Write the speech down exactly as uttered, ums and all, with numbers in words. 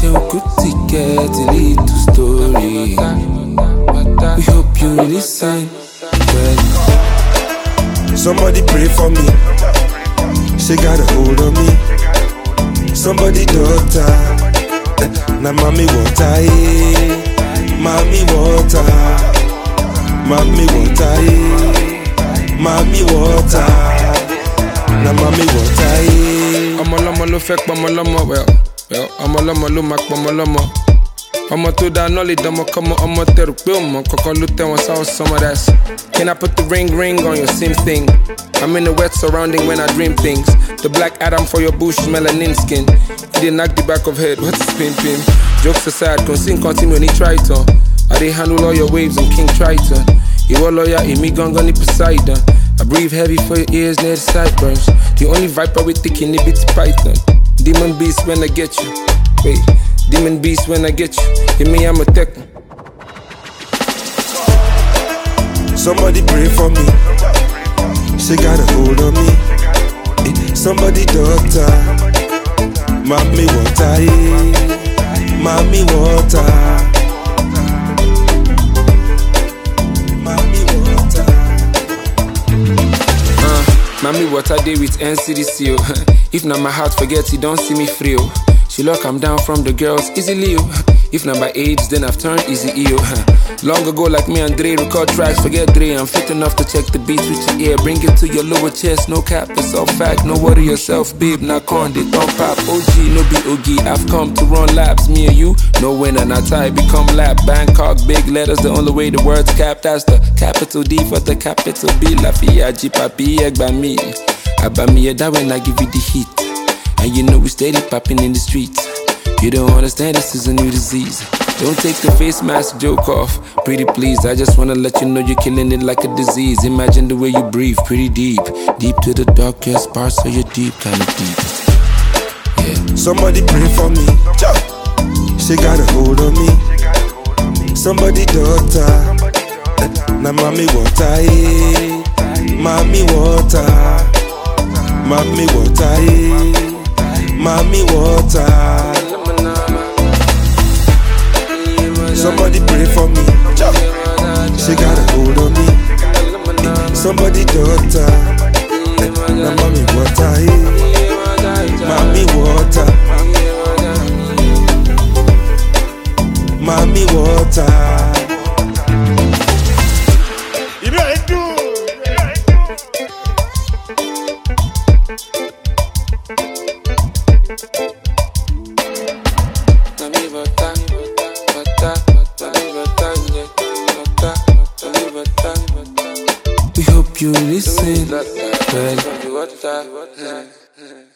ṣe òkú ticket lead to story. We hope you listen well. Somebody pray for me. She got a hold on me. Somebody daughter. Na mommy water, eh. Mommy water. Mommy water, eh. Mommy water. Na mommy water, eh. Ọmọ lọ́mọ ló fẹ́ pọmọ lọ́mọ, well, well, ọmọ lọ́mọ ló máa pọmọ lọ́mọ. Ọmọ tó dá knowledge ọmọ kọ́mọ ọmọ tẹ̀rù pé ọmọ kọ́kọ́ ló tẹ̀ wọ́n sáwọ́ summer that's. Can I put the ring ring on your same thing? I'm in the wet surrounding when I dream things. The black Adam for your bush melanin skin. He did knock the back of head, what's his pin pin? Jokes aside, concern continue when he try to. I did handle all your waves and King Triton. You all lawyer, me gongoni Poseidon. I breathe heavy for your ears near the sideburns. The only viper with thick in the bits python. Demon beast when I get you. Wait, demon beast when I get you. Hear me, I'm a tech. Somebody pray for me. She got a hold on me. Somebody daughter. Mommy water, eh. Mommy water. Mommy water. Uh, mommy water day with N C D C. Oh. If not my heart forgets, you don't see me free. Oh. She look I'm down from the girls easily. Oh. If not by age, then I've turned easy E O. Long ago, like me and Dre, record tracks, forget Dre. I'm fit enough to check the beats with your ear. Bring it to your lower chest, no cap, it's all fact. No worry yourself, babe, not con, they don't pop. O G, no be O G, I've come to run laps. Me and you, no winner, not tie, become lap. Bangkok, big letters, the only way the words cap. That's the capital D for the capital B. Lafayette, G, Papi, egg by me. About me, that when I give you the heat. And you know we steady popping in the streets. You don't understand, this is a new disease. Don't take the face mask joke off. Pretty please, I just wanna let you know you're killing it like a disease. Imagine the way you breathe, pretty deep. Deep to the darkest parts of your deep, kinda deep. Yeah. Somebody pray for me. She got a hold on me. Somebody daughter. Na mommy water, eh. Mommy water. Mommy water, eh. Mommy water. Somebody pray for me. She got a hold on me. Somebody daughter. Na mommy water, eh. Mommy water. Mommy water. You know I do. We hope you listen well.